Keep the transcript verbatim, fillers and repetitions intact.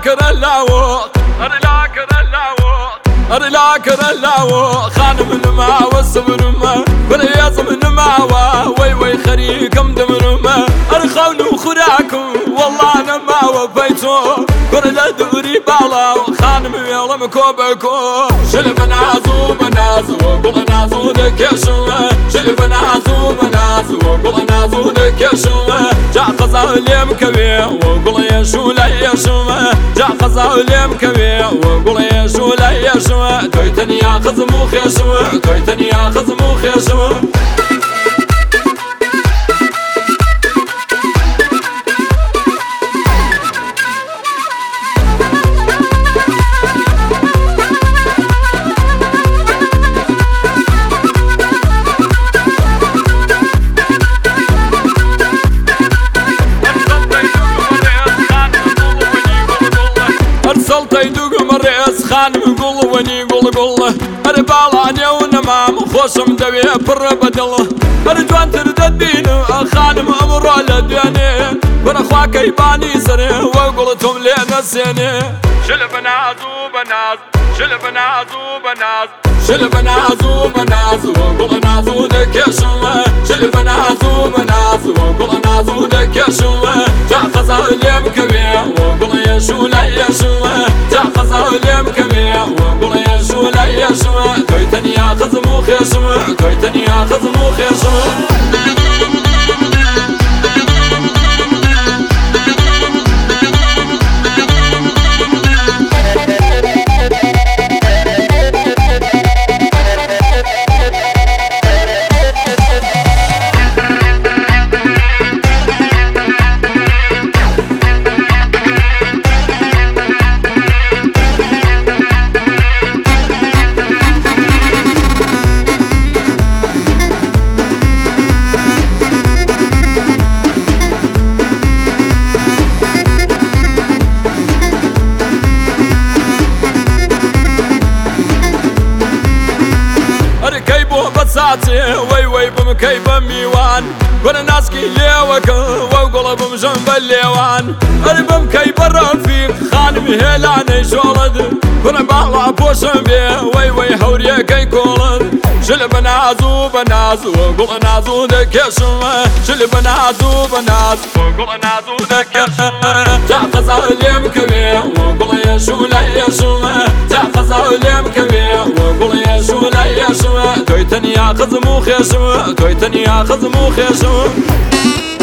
كرلاو أرلا كرلاو أرلا كرلاو خانم نما والصبر ما برياض من ماوا وي وي خريكم دمر ما أرخون وخراكم والله أنا ما وفيتو كرلا دوري بالا خانم يلا مكوبكو شلب نازو بنازو قول نازو دكشو شلب نازو بنازو قول نازو دكشو جا قزا ليم كبير وقول يشو لا يشو جا قزا ليم كبير وقول يشو لا يشو تويتني يا خزمو خيشو تويتني يا خزمو خيشو خانم قول وني قول قول أربالاني ونمام خوشم دوي بر بدل أرجوان تردد بينو خانم أمر على ديني ونخوا كيباني سري وقولتهم لينا سيني شل بنازو بناز شل بنازو بناز شل بنازو بناز وقول نازو دكشو شل بنازو بناز وقول نازو دكشو جا قزا اليم كبير وقول يشو لا يشو جا قزا اليم كبير وقول يشو لا يشو تويتني يا خزمو خيشو تويتني يا خزمو خيشو وي وي بمكي بميوان وانا ناسكي ليوك وقول بمجنب الليوان انا بمكي بالرفيق خانم هيلاني شولد وانا بالا بوشن بيه وي وي هوريا كي كولد شل بنازو بنازو وقول نازو دكشو شل بنازو بنازو وقول نازو دكشو جا قزا اليم كبير وقول يشو لا يشو جا قزا اليم كبير وقول يشو لا يشو تويتني يا خزمو خيشو تويتني يا خزمو خيشو